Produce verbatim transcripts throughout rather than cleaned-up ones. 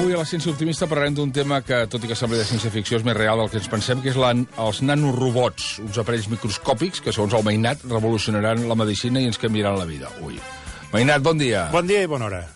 avui a la Ciència Optimista parlarem d'un tema que, tot i que sembla de ciència-ficció, és més real del que ens pensem, que és la, els nanorobots, uns aparells microscòpics que, segons el Mainat, revolucionaran la medicina i ens canviaran la vida. Ui. Mainat, bon dia. Bon dia i bona hora.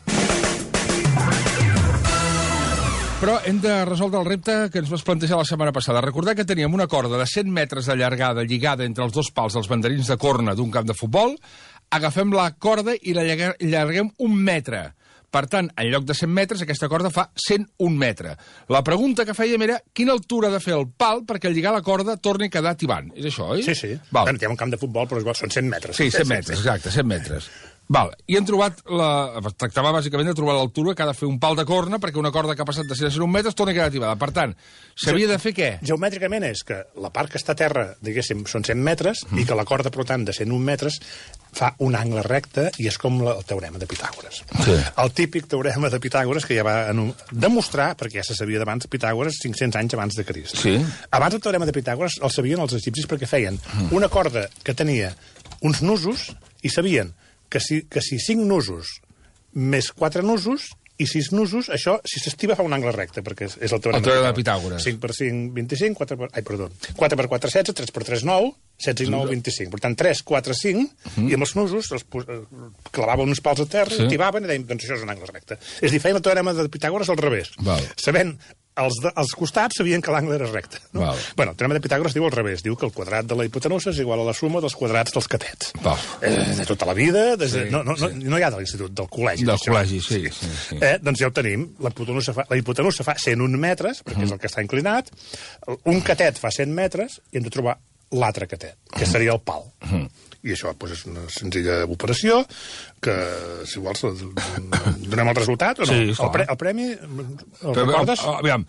Però hem de resoldre el repte que ens vas plantejar la setmana passada. Recordar que teníem una corda de cent metres de llargada lligada entre els dos pals dels banderins de corna d'un camp de futbol, agafem la corda i la llarguem un metre. Per tant, en lloc de cent metres, aquesta corda fa cent un metre. La pregunta que fèiem era quina altura ha de fer el pal perquè al lligar la corda torni a quedar tibant. És això, oi? Sí, sí. Val. Bueno, hi ha un camp de futbol, però igual són cent metres. Sí, cent metres, exacte, cent metres. Val. I hem trobat la... Tractava bàsicament de trobar l'altura que ha de fer un pal de corna perquè una corda que ha passat de cent a cent un metres torni a quedar tibada. Per tant, s'havia de fer què? Geomètricament és que la part que està a terra, diguéssim, són cent metres, mm. i que la corda, per tant, de cent un metres fa un angle recte i és com el teorema de Pitàgores. Sí. El típic teorema de Pitàgores que ja va en un... demostrar, perquè ja se sabia d'abans Pitàgores, cinc-cents anys abans de Crist. Sí. Abans el teorema de Pitàgores el sabien els egipcis perquè feien mm. una corda que tenia uns nusos i sabien que si, que si cinc nusos més quatre nusos i sis nusos, això, si s'estiva, fa un angle recte, perquè és, és el teorema, el teorema de Pitàgores. cinc per cinc, vint-i-cinc, quatre per... Ai, perdó. quatre per quatre, setze, tres per tres, nou, setze i nou, vint-i-cinc. Per tant, tres, quatre, cinc, mm. i amb els nusos els pos... clavaven uns pals a terra, sí. tibaven i deien, doncs això és un angle recte. És dir, feien el teorema de Pitàgores al revés. Val. Sabent els, de, els costats sabien que l'angle era recte. No? Bueno, el teorema de Pitàgores diu al revés. Diu que el quadrat de la hipotenusa és igual a la suma dels quadrats dels catets. Eh, de tota la vida, des de, sí, no, no, sí. no, no hi ha de l'institut, del col·legi. Del col·legi, sí. sí, sí. Eh, doncs ja ho tenim. La hipotenusa fa, la hipotenusa fa cent un metres, perquè mm. és el que està inclinat. Un catet fa cent metres i hem de trobar l'altre catet, que seria el pal. Mm. I això doncs, és una senzilla operació que, si vols, donem el resultat o no? Sí, el, pre el premi, el Però, recordes? Aviam,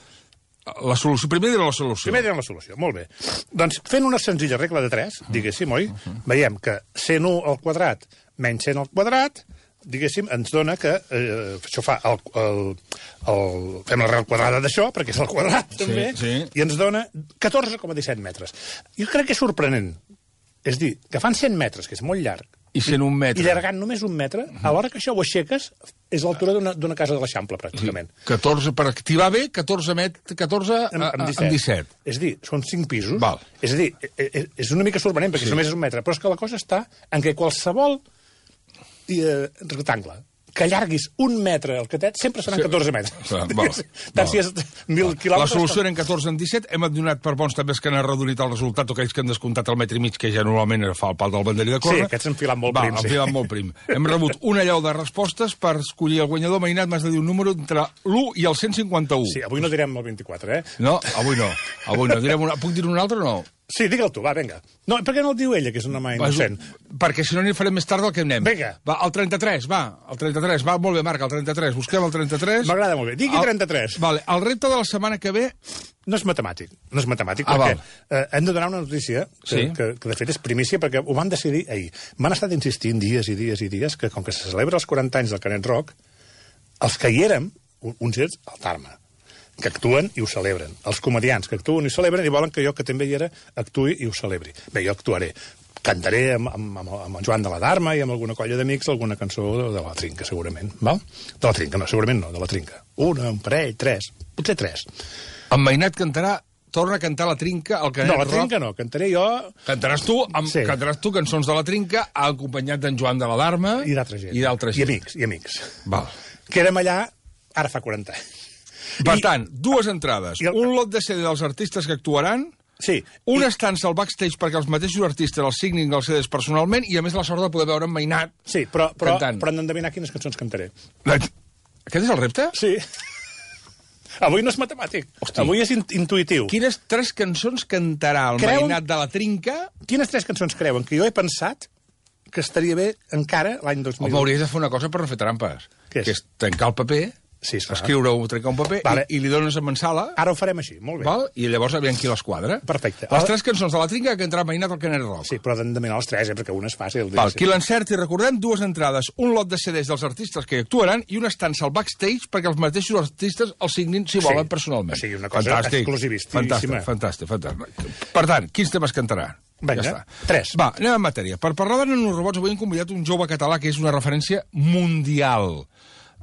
la solució, primer direm la solució. Primer direm la solució, molt bé. Doncs fent una senzilla regla de tres, diguéssim, oi? Uh -huh. Veiem que cent un al quadrat menys cent al quadrat, diguéssim, ens dona que eh, això fa el, el, el, fem l'arrel quadrada d'això, perquè és el quadrat, sí, també, sí. I ens dona catorze coma disset metres. Jo crec que és sorprenent. És dir, que fan cent metres, que és molt llarg, i cent un metre. I llargant només un metre, a l'hora que això ho aixeques, és l'altura d'una casa de l'Eixample, pràcticament. Sí, catorze, per activar bé, catorze, met, catorze amb, amb, disset. amb disset. És dir, són cinc pisos. Val. És a dir, és una mica sorprenent, perquè sí. només és un metre, però és que la cosa està en què qualsevol eh, rectangle que allarguis un metre al catet, sempre seran sí. catorze metres. Ah, val, Tant val. si és mil quilòmetres... La solució eren catorze en disset. Hem donat per bons també que han arredonit el resultat, o aquells que han descomptat el metre i mig, que ja normalment fa el pal del banderí de corna. Sí, aquests han filat molt Va, prim. Han sí. filat molt prim. Hem rebut una llau de respostes per escollir el guanyador. Mainat, m'has de dir un número entre l'u i el cent cinquanta-u. Sí, avui no direm el vint-i-quatre, eh? No, avui no. Avui no. Direm una... Puc dir un altre o no? Sí, digue'l tu, va, vinga. No, per què no el diu ella, que és una mà innocent? Perquè si no n'hi farem més tard del que anem. Vinga. Va, el trenta-tres, va, el trenta-tres, va, molt bé, Marc, el trenta-tres. Busquem el trenta-tres. M'agrada molt bé. Digui trenta-tres. Vale, el repte de la setmana que ve... No és matemàtic, no és matemàtic, ah, perquè eh, hem de donar una notícia que, sí? que, que de fet és primícia, perquè ho van decidir ahir. M'han estat insistint dies i dies i dies que com que se celebra els quaranta anys del Canet Rock, els que hi érem, uns ells, el Tarma, que actuen i ho celebren. Els comedians que actuen i ho celebren i volen que jo, que també hi era, actuï i ho celebri. Bé, jo actuaré. Cantaré amb, amb, amb, amb en Joan de la Dharma i amb alguna colla d'amics alguna cançó de, de la Trinca, segurament. Val? De la Trinca, no, segurament no, de la Trinca. Una, un parell, tres, potser tres. En Mainat cantarà, torna a cantar la Trinca al Canet Rock. No, la Rock. Trinca no, cantaré jo... Cantaràs tu, amb, sí. cantaràs tu cançons de la Trinca, acompanyat d'en Joan de la Dharma... I d'altra gent. I d'altra gent. I amics, i amics. Val. Que érem allà, ara fa quaranta anys. Per I, tant, dues entrades, el... un lot de C D dels artistes que actuaran, sí, una i... estança al backstage perquè els mateixos artistes els signin els C Ds personalment i, a més, la sort de poder veure en Mainat sí, però, però, cantant. però han d'endevinar quines cançons cantaré. Aquest és el repte? Sí. Avui no és matemàtic. Hosti. Avui és in intuïtiu. Quines tres cançons cantarà el creuen... Mainat de la Trinca? Quines tres cançons creuen que jo he pensat que estaria bé encara l'any dos mil? Home, hauries de fer una cosa per no fer trampes. Què és? Que és trencar el paper... Sí, escriure-ho, trencar un paper, vale. i, i li dones a Mansala. Ara ho farem així, molt bé. Val? I llavors aviam qui l'esquadra. Perfecte. Les tres cançons de la Trinca que entrarà Mainat al Canet Rock. Sí, però han de demanar les tres, eh, perquè una és fàcil. Val, qui l'encerti, recordem, dues entrades, un lot de C Ds dels artistes que hi actuaran i una estança al backstage perquè els mateixos artistes els signin, si volen, sí. personalment. O sigui, una cosa fantàstic. exclusivístima. Fantàstic, fantàstic, fantàstic. Per tant, quins temes cantarà? Vinga, ja tres. Va, anem en matèria. Per parlar de nanorobots, avui hem convidat un jove català que és una referència mundial.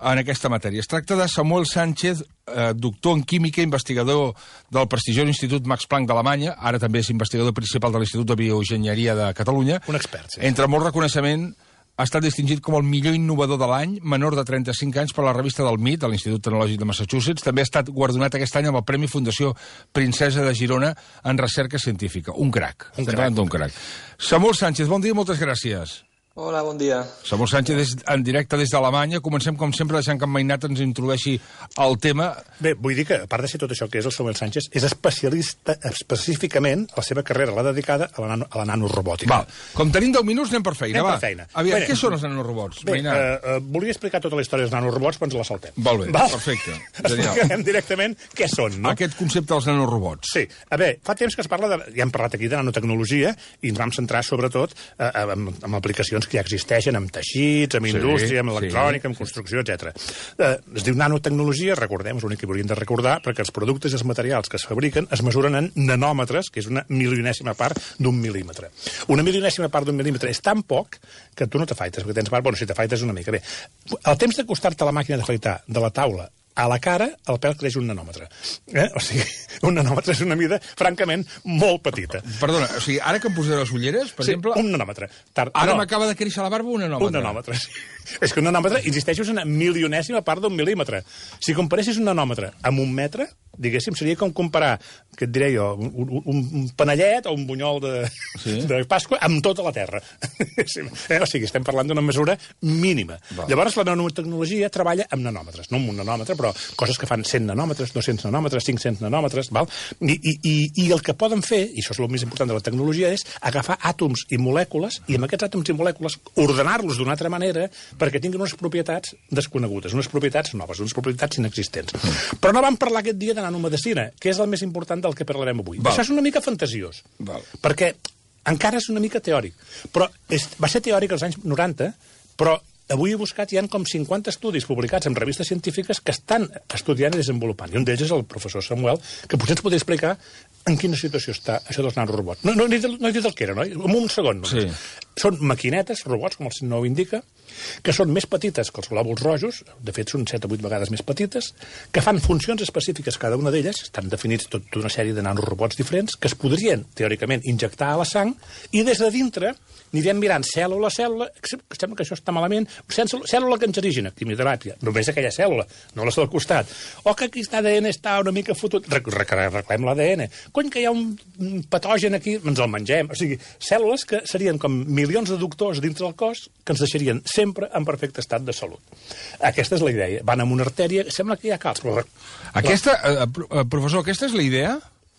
en aquesta matèria. Es tracta de Samuel Sánchez, eh, doctor en química, investigador del prestigiós Institut Max Planck d'Alemanya, ara també és investigador principal de l'Institut de Bioenginyeria de Catalunya. Un expert, sí. Entre molt reconeixement, ha estat distingit com el millor innovador de l'any, menor de trenta-cinc anys, per la revista del M I T, de l'Institut Tecnològic de Massachusetts. També ha estat guardonat aquest any amb el Premi Fundació Princesa de Girona en recerca científica. Un crac. Un Estem crac. parlant d'un crac. Samuel Sánchez, bon dia i moltes gràcies. Hola, bon dia. Samuel Sánchez és en directe des d'Alemanya. Comencem, com sempre, deixant que en Mainat ens introdueixi el tema. Bé, vull dir que, a part de ser tot això que és el Samuel Sánchez, és especialista, específicament, la seva carrera l'ha dedicada a la, nano, a la nanorobòtica. Val. Com tenim deu minuts, anem per feina, Anem va. per feina. Aviam, Bé, què són els nanorobots, Bé, Mainat? eh, eh, volia explicar tota la història dels nanorobots, però ens la saltem. Molt bé, perfecte. Genial. Explicarem directament què són, no? Aquest concepte dels nanorobots. Sí. A veure, fa temps que es parla de... Ja hem parlat aquí de nanotecnologia i ens vam centrar, sobretot, eh, en, en aplicacions que ja existeixen, amb teixits, amb Sí, indústria, amb electrònica, sí, amb construcció, etcètera. Eh, es diu nanotecnologia, recordem, és l'únic que hauríem de recordar, perquè els productes i els materials que es fabriquen es mesuren en nanòmetres, que és una milionèsima part d'un mil·límetre. Una milionèsima part d'un mil·límetre és tan poc que tu no t'afaites, perquè tens part... Bueno, si t'afaites una mica. Bé, el temps d'acostar-te a la màquina d'afaitar de la taula a la cara, el pèl creix un nanòmetre. Eh? O sigui, un nanòmetre és una mida, francament, molt petita. Perdona, o sigui, ara que em posaré les ulleres, per Sí, exemple... un nanòmetre. Tard... Ara no, m'acaba de créixer la barba un nanòmetre. un nanòmetre, sí. És que un nanòmetre, insisteixo, és una milionèsima part d'un mil·límetre. Si comparessis un nanòmetre amb un metre, diguéssim, seria com comparar, què et diré jo, un, un, un panellet o un bunyol de, Sí. de Pasqua amb tota la Terra. Sí, eh? O sigui, estem parlant d'una mesura mínima. Val. Llavors, la nanotecnologia treballa amb nanòmetres, no amb un nanòmetre, però coses que fan cent nanòmetres, dos-cents nanòmetres, cinc-cents nanòmetres, val? I, i, i, i el que poden fer, i això és el més important de la tecnologia, és agafar àtoms i molècules, i amb aquests àtoms i molècules ordenar-los d'una altra manera perquè tinguin unes propietats desconegudes, unes propietats noves, unes propietats inexistents. Però no vam parlar aquest dia de nanomedicina, que és el més important del que parlarem avui. Val. Això és una mica fantasiós, Val. perquè encara és una mica teòric. Però és, va ser teòric als anys noranta, però avui he buscat, hi ha com cinquanta estudis publicats en revistes científiques que estan estudiant i desenvolupant. I un d'ells és el professor Samuel, que potser ens podria explicar en quina situació està això dels nanorobots. No, no, no, he, no he dit el que era, no? En un segon només. Sí. Són maquinetes, robots, com el seu nom indica, que són més petites que els glòbuls rojos, de fet són set o vuit vegades més petites, que fan funcions específiques cada una d'elles, estan definits tota una sèrie de nanorobots diferents, que es podrien, teòricament, injectar a la sang, i des de dintre anirem mirant cèl·lula a cèl·lula, que sembla que això està malament, cèl·lula cancerígena, quimioteràpia, només aquella cèl·lula, no les del costat. O que aquest A D N està una mica fotut, arreglem l'A D N. Cony, que hi ha un patogen aquí, ens el mengem. O sigui, cèl·lules que serien com milions de doctors dintre del cos que ens deixarien sempre en perfecte estat de salut. Aquesta és la idea. Van amb una artèria, sembla que hi ha calç. Però... Aquesta, eh, professor, aquesta és la idea?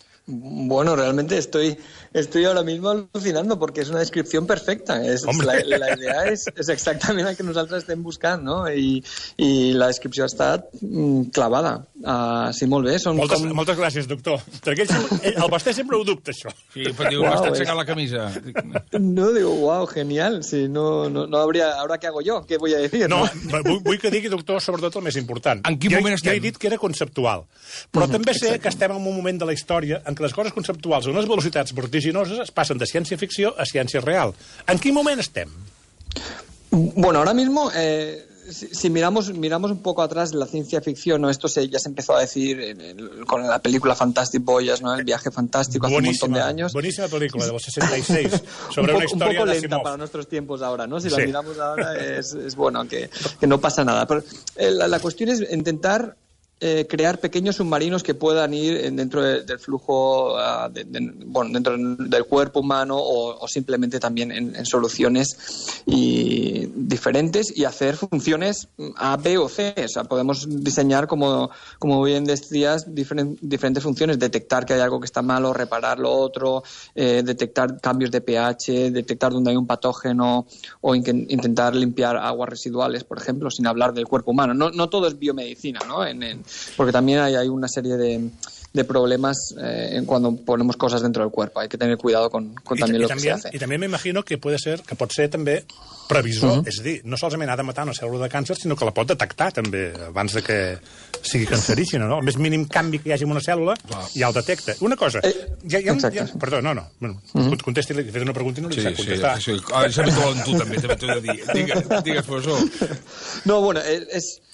Bueno, realmente estoy, estoy ahora mismo alucinando porque es una descripción perfecta. Es, la, la idea es, es exactament el que nosaltres estem buscant, no? I, i la descripció està mm, clavada. Uh, sí, molt bé. Són moltes, com... moltes gràcies, doctor. Perquè ell, el vostè sempre ho dubta, això. Sí, però diu, Wow, m'està es- aixecant la camisa. No, digo, wow, genial. Sí, no, no, no habría... ¿Ahora qué hago yo? ¿Qué voy a decir? No, vull, vull que digui, doctor, sobretot el més important. En quin jo, moment jo estem? he dit que era conceptual, però Mhm, també sé exacte. que estem en un moment de la història en què les coses conceptuals a unes velocitats vertiginoses es passen de ciència-ficció a ciència real. En quin moment estem? Bueno, ahora mismo, eh, si, si miramos miramos un poco atrás la ciencia ficción, ¿no? Esto se, ya se empezó a decir en el- con la película Fantastic Voyage, ¿no? El viaje fantástico hace un montón de años. Buenísima pel·lícula, del sesenta y seis, un, sobre poco, una un història poco de lenta Asimov. para nuestros tiempos ahora, ¿no? Si Sí. la miramos ahora es, es bueno, que, que no pasa nada. Pero eh, la, la cuestión es intentar eh, crear pequeños submarinos que puedan ir en- dentro de- del flujo, ah, de- de- bueno, dentro del cuerpo humano o, o simplemente también en, en soluciones y diferentes y hacer funciones A, B o C. O sea, podemos diseñar, como, como bien decías, diferen- diferentes funciones, detectar que hay algo que está mal o reparar lo otro, eh, detectar cambios de pH, detectar dónde hay un patógeno o in- intentar limpiar aguas residuales, por ejemplo, sin hablar del cuerpo humano. No, no todo es biomedicina, ¿no? En, en- porque también hay, hay una serie de, de problemas eh, en cuando ponemos cosas dentro del cuerpo. Hay que tener cuidado con, con I, también i, lo que també, se hace. I també m'imagino que, puede ser, que pot ser també previsor, Uh -huh. és a dir, no solament ha de matar una cèl·lula de càncer, sinó que la pot detectar també abans de que sigui cancerígena, no? El més mínim canvi que hi hagi en una cèl·lula ja el detecta. Una cosa, Eh, ja, ja, exacte. ja, perdó, no, no, bueno, uh -huh. contesti, li he fet una pregunta i no li Sí, sap sí, contestar. sí. Ah, sempre t'ho volen tu, també, també t'ho he de dir. Digues, digues, professor. No, bueno, es,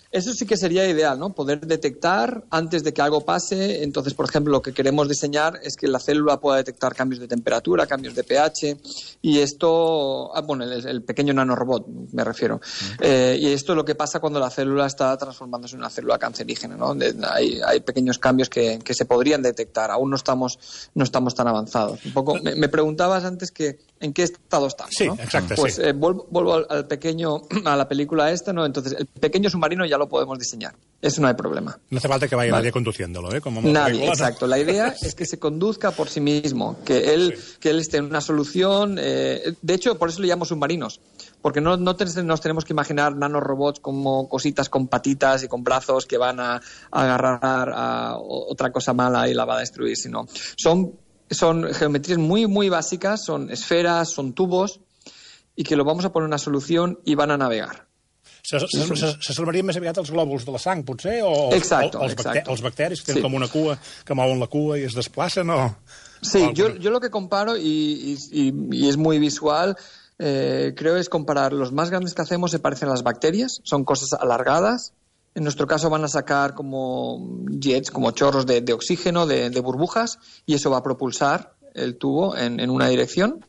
Eso sí que sería ideal, ¿no? Poder detectar antes de que algo pase. Entonces, por ejemplo, lo que queremos diseñar es que la célula pueda detectar cambios de temperatura, cambios de pH, y esto, ah, bueno, el, el pequeño nanorobot, me refiero. Uh-huh. Eh, y esto es lo que pasa cuando la célula está transformándose en una célula cancerígena, ¿no? De, hay, hay pequeños cambios que, que se podrían detectar. Aún no estamos, no estamos tan avanzados. Un poco, me, me preguntabas antes que en qué estado estamos, sí, ¿no? Exacte, pues sí. eh, vuelvo, vuelvo al, al pequeño, a la película esta, ¿no? Entonces, el pequeño submarino ya lo podemos diseñar. Eso no hay problema. No hace falta que vaya vale. nadie conduciéndolo, ¿eh? Como nadie, exacto. La idea es que se conduzca por sí mismo, que él, sí. que él esté en una solución. Eh, de hecho, por eso le llamo submarinos, porque no, no ten, nos tenemos que imaginar nanorobots como cositas con patitas y con brazos que van a, a agarrar a otra cosa mala y la va a destruir, sino son, son geometrías muy, muy básicas, son esferas, son tubos, y que lo vamos a poner en una solución y van a navegar. S'assolvaria més aviat els glòbuls de la sang, potser? O exacto, o els, exacto. Bacter els bacteris que tenen sí. com una cua, que mouen la cua i es desplacen, o...? Sí, o yo, yo lo que comparo, y, y, y es muy visual, eh, creo es comparar los más grandes que hacemos se parecen a las bacterias, son cosas alargadas. En nuestro caso van a sacar como jets, como chorros de, de oxígeno, de, de burbujas, y eso va a propulsar el tubo en, en una dirección.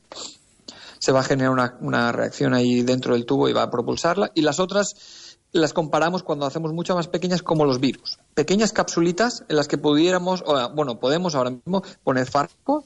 Se va a generar una, una reacción ahí dentro del tubo y va a propulsarla. Y las otras las comparamos cuando hacemos mucho más pequeñas, como los virus. Pequeñas capsulitas en las que pudiéramos, o, bueno, podemos ahora mismo poner fármaco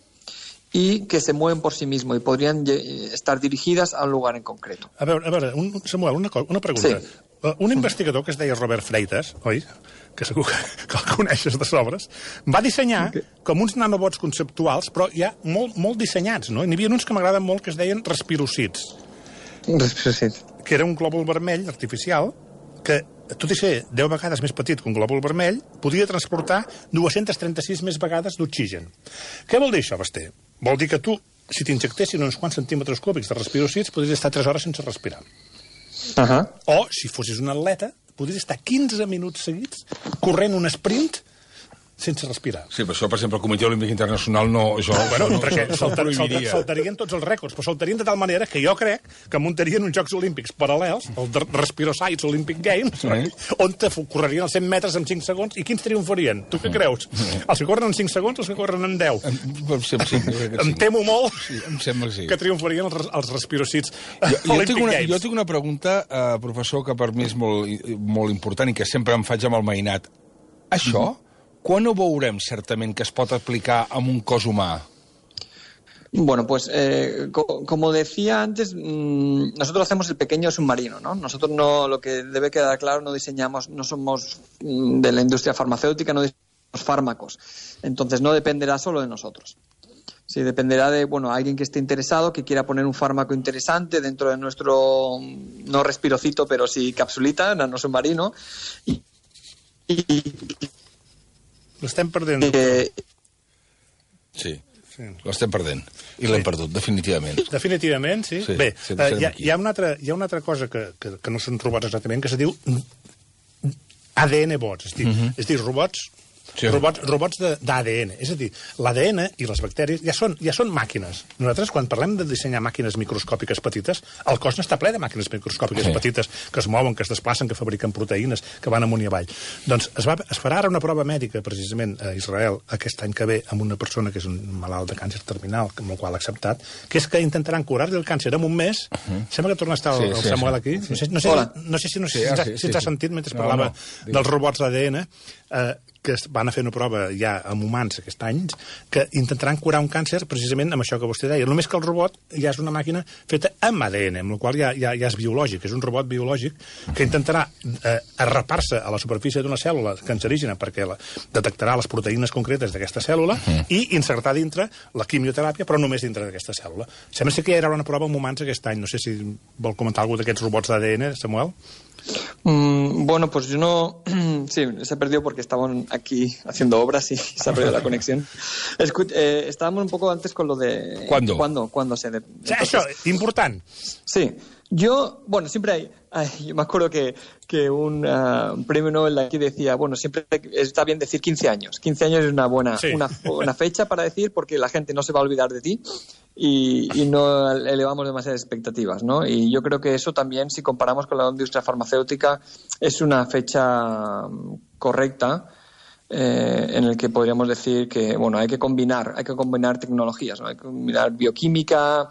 y que se mueven por sí mismos y podrían estar dirigidas a un lugar en concreto. A veure, a veure un, Samuel, una, una pregunta. Sí. Un investigador que es deia Robert Freitas, oi?, que segur que, que el coneixes de sobres, va dissenyar okay. com uns nanobots conceptuals, però ja molt, molt dissenyats, no? N'hi havia uns que m'agraden molt que es deien respirocids. Respirocids. Que era un glòbul vermell artificial que, tot i ser deu vegades més petit que un glòbul vermell, podia transportar dues-centes trenta-sis més vegades d'oxigen. Què vol dir això, Basté? Vol dir que tu, si t'injectessin uns quants centímetres cúbics de respirocids, podries estar tres hores sense respirar. Uh-huh. O, si fossis un atleta, podries estar quinze minuts seguits corrent un sprint sense respirar. Sí, però això, per exemple, el Comitè Olímpic Internacional no... Això, bueno, no, perquè no, saltar, no saltar, saltarien tots els rècords, però saltarien de tal manera que jo crec que muntarien uns Jocs Olímpics paral·lels, els Respirocides Olympic Games, sí. on te correrien els cent metres en cinc segons, i quins triomfarien? Tu què creus? Els que corren en cinc segons, els que corren en deu? Em, sí, sí, em temo molt sí, em sembla que, sí. que triomfarien els, els Respirocides jo, Olympic jo una, Games. Jo tinc una pregunta, eh, professor, que per mi és molt, molt important i que sempre em faig amb el mainat. Això... Mm-hmm. ¿Cuándo ho veurem, certament, que es pot aplicar a un cos humà? Bueno, pues eh, co como decía antes, mmm, nosotros hacemos el pequeño submarino, ¿no? Nosotros no, lo que debe quedar claro, no diseñamos, no somos mmm, de la industria farmacéutica, no diseñamos fármacos. Entonces no dependerá solo de nosotros. Sí, dependerá de, bueno, alguien que esté interesado, que quiera poner un fármaco interesante dentro de nuestro, no respirocito, pero sí capsulita, nano submarino. Y, y l'estem perdent. Eh... Sí, sí. l'estem perdent. I l'hem sí. perdut, definitivament. Definitivament, sí. sí Bé, sí, uh, hi, ha, hi, ha una altra, hi ha una altra cosa que, que, que no s'han trobat exactament, que se diu A D N bots. És dir, uh -huh. és dir robots... Sí. Robots, robots d'A D N. És a dir, l'A D N i les bacteris ja són, ja són màquines. Nosaltres, quan parlem de dissenyar màquines microscòpiques petites, el cos n'està ple de màquines microscòpiques sí. petites que es mouen, que es desplacen, que fabriquen proteïnes, que van amunt i avall. Doncs es, va, es farà ara una prova mèdica, precisament, a Israel, aquest any que ve, amb una persona que és un malalt de càncer terminal, amb el qual ha acceptat, que és que intentaran curar-li el càncer en un mes. Uh -huh. Sembla que torna a estar el, sí, el sí, Samuel sí. aquí. No sé, no sé, no sé si, no sé si, sí, si, sí, si, si t'ha sí. sentit mentre no, parlava no. dels robots d'A D N, eh, que van a fer una prova ja amb humans aquest any, que intentaran curar un càncer precisament amb això que vostè deia. Només que el robot ja és una màquina feta amb A D N, amb la qual ja, ja, ja és biològic, és un robot biològic que intentarà eh, arrapar-se a la superfície d'una cèl·lula cancerígena perquè la, detectarà les proteïnes concretes d'aquesta cèl·lula uh-huh. i insertar dintre la quimioteràpia, però només dintre d'aquesta cèl·lula. Sembla que ja hi haurà una prova amb humans aquest any. No sé si vol comentar alguna d'aquests robots d'A D N, Samuel? Mm, bueno, pues yo no... Sí, se perdió porque estaban aquí haciendo obras y se ha perdido la conexión. Escut eh, estábamos un poco antes con lo de... ¿Cuándo? ¿Cuándo? ¿Cuándo se... De... Entonces... Eso, important. Sí. Yo, bueno, siempre hay... Ay, yo me acuerdo que, que un, uh, un premio Nobel aquí decía, bueno, siempre está bien decir quince años. quince años es una buena, sí. una, una fecha para decir porque la gente no se va a olvidar de ti. y, y no elevamos demasiadas expectativas, ¿no? Y yo creo que eso también, si comparamos con la industria farmacéutica, es una fecha correcta eh, en el que podríamos decir que, bueno, hay que combinar, hay que combinar tecnologías, ¿no? Hay que combinar bioquímica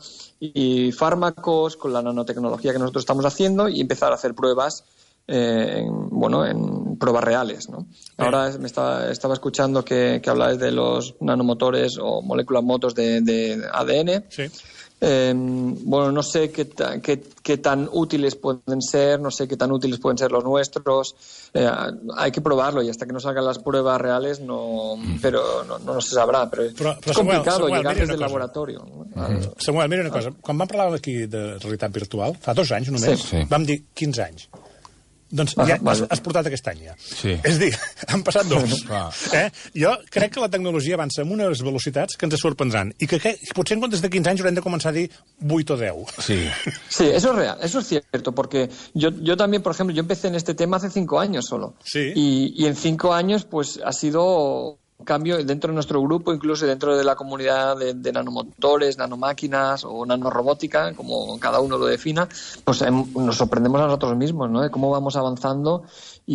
y fármacos con la nanotecnología que nosotros estamos haciendo y empezar a hacer pruebas Eh, en, bueno, en pruebas reales, ¿no? Ahora me estaba, estaba escuchando que, que habláis de los nanomotores o moléculas motos de, de A D N. Sí. Eh, bueno, no sé qué, ta, qué, qué tan útiles pueden ser, no sé qué tan útiles pueden ser los nuestros. Eh, hay que probarlo y hasta que no salgan las pruebas reales no, pero no, no se sabrà. Però, però, però és complicado Samuel, llegar des del laboratori. No? Uh-huh. Samuel, mira una cosa. Quan vam parlar aquí de realitat virtual, fa dos anys només, sí, sí. vam dir quinze anys. Doncs ja has, has portat aquest any, ja. Sí. És a dir, han passat dos. eh? Jo crec que la tecnologia avança amb unes velocitats que ens sorprendran i que, que potser en comptes de quinze anys haurem de començar a dir vuit o deu. Sí, sí, eso es real, eso es cierto, porque yo, yo también, por ejemplo, yo empecé en este tema hace cinco años solo. Sí. Y, y en cinco años, pues, ha sido cambio dentro de nuestro grupo, incluso dentro de la comunidad de, de nanomotores, nanomáquinas o nanorobótica, como cada uno lo defina, pues eh, nos sorprendemos a nosotros mismos, ¿no? De cómo vamos avanzando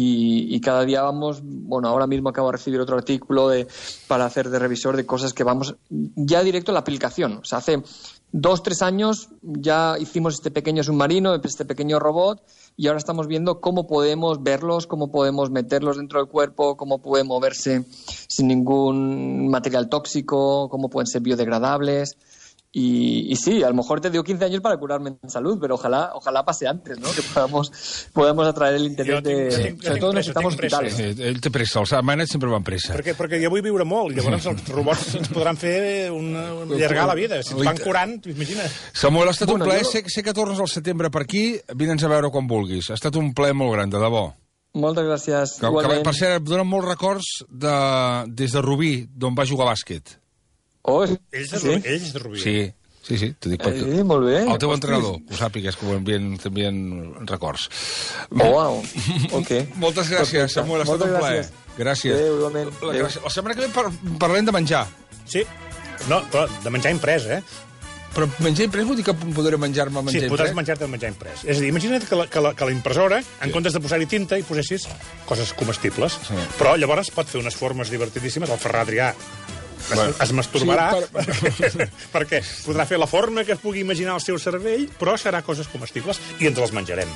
y, y cada día vamos, bueno, ahora mismo acabo de recibir otro artículo de, para hacer de revisor de cosas que vamos ya directo a la aplicación. O sea, hace dos, tres años ya hicimos este pequeño submarino, este pequeño robot, y ahora estamos viendo cómo podemos verlos, cómo podemos meterlos dentro del cuerpo, cómo pueden moverse sin ningún material tóxico, cómo pueden ser biodegradables. Y, y sí, a lo mejor te dio quince años para curarme en salud, pero ojalá ojalá pase antes, ¿no? Que podamos, podamos atraer el interés de... Sí, sobre todo necesitamos hospitales. Ell té pressa, els manes sempre van pressa. Perquè, perquè jo vull viure molt, i llavors els robots ens podran fer una, allargar la vida. Si ens van curant, imagina't. Samuel, ha estat un plaer. Sé, sé que tornes al setembre per aquí, vine'ns a veure quan vulguis. Ha estat un plaer molt gran, de debò. Moltes gràcies. Que, que, per cert, em donen molts records de, des de Rubí, d'on va jugar a bàsquet. Oh, ells de, sí? ells de Rubí. Sí, sí, sí, t'ho dic per tu. Sí, molt bé. El teu entrenador, ho sàpigues, que ho envien, t'envien records. Oh, wow, ok. Moltes gràcies, Samuel, ha estat un plaer. Gràcies. Adéu, igualment. La, la setmana que ve par parlem de menjar. Sí, no, però de menjar imprès, eh? Però menjar imprès vol dir que podré menjar-me menjar imprès? Sí, podràs menjar-te el menjar imprès. És a dir, imagina't que la, que la, que la impressora, en sí. comptes de posar-hi tinta, hi posessis coses comestibles. Sí. Però llavors pot fer unes formes divertidíssimes. El Ferran Adrià es, bueno, es masturbarà, sí, per... perquè, perquè podrà fer la forma que es pugui imaginar el seu cervell, però serà coses comestibles i ens les menjarem.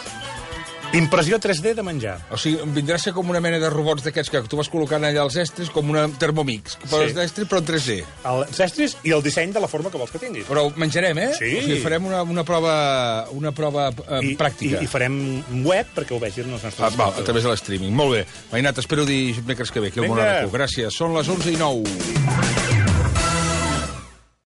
Impressió tres D de menjar. O sigui, vindrà a ser com una mena de robots d'aquests que tu vas col·locant allà als estris, com una Thermomix, que poses sí. d'estri, però en tres D. Els estris i el disseny de la forma que vols que tingui. Però menjarem, eh? Sí. O sigui, farem una, una prova, una prova eh, I, pràctica. I, I farem un web perquè ho vegin els nostres... Ah, val, a través de l'streaming. Molt bé. Mainat, espero dir dimecres que ve, que el Monaco. Gràcies. Són les onze i nou.